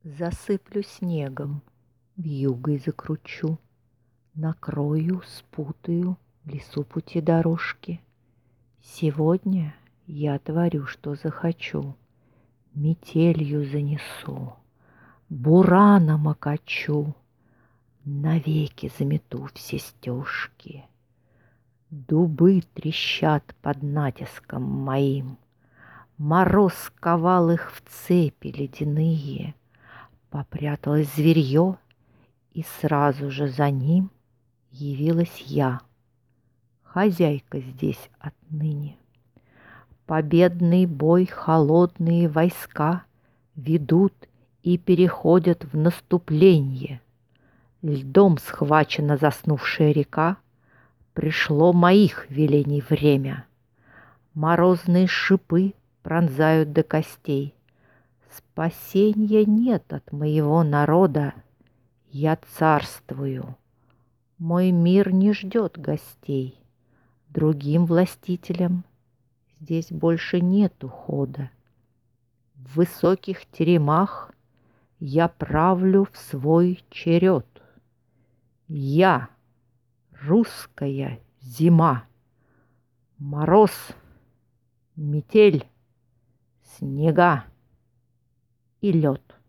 Засыплю снегом, вьюгой закручу, накрою, спутаю в лесу пути дорожки. Сегодня я творю, что захочу, метелью занесу, бураном окачу, навеки замету все стежки. Дубы трещат под натиском моим, мороз сковал их в цепи ледяные. Попряталось зверье, и сразу же за ним явилась я, хозяйка здесь отныне. Победный бой холодные войска ведут и переходят в наступление. Льдом схвачена заснувшая река, пришло моих велений время. Морозные шипы пронзают до костей. Спасенья нет от моего народа, я царствую. Мой мир не ждет гостей, другим властителям здесь больше нет ухода. В высоких теремах я правлю в свой черед. Я русская зима, мороз, метель, снега и лед.